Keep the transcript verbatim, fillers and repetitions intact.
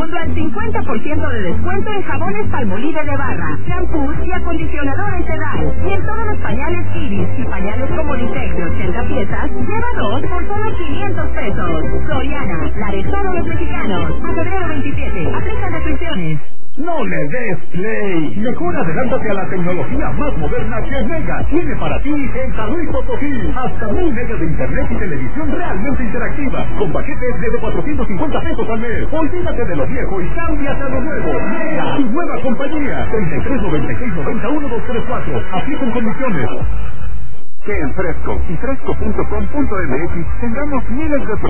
junto al cincuenta por ciento de descuento en jabones Palmolive de barra, shampoos y acondicionadores Sedal. Y en todos los pañales Iris y pañales Comoditex de ochenta piezas, lleva dos por solo quinientos pesos. Soriana, la de todos los mexicanos. A febrero veintisiete. Aplica restricciones. No le des play. Mejor adelántate a la tecnología más moderna que Mega tiene para ti en San Luis Potosí. Hasta mil megas de internet y televisión realmente interactiva, con paquetes desde cuatrocientos cincuenta pesos al mes. Olvídate de lo viejo y cámbiate a lo nuevo. Mega, tu nueva compañía. treinta y tres noventa y seis noventa uno dos tres cuatro. Aplican condiciones. Que en Fresco y fresco punto com punto m x tengamos miles de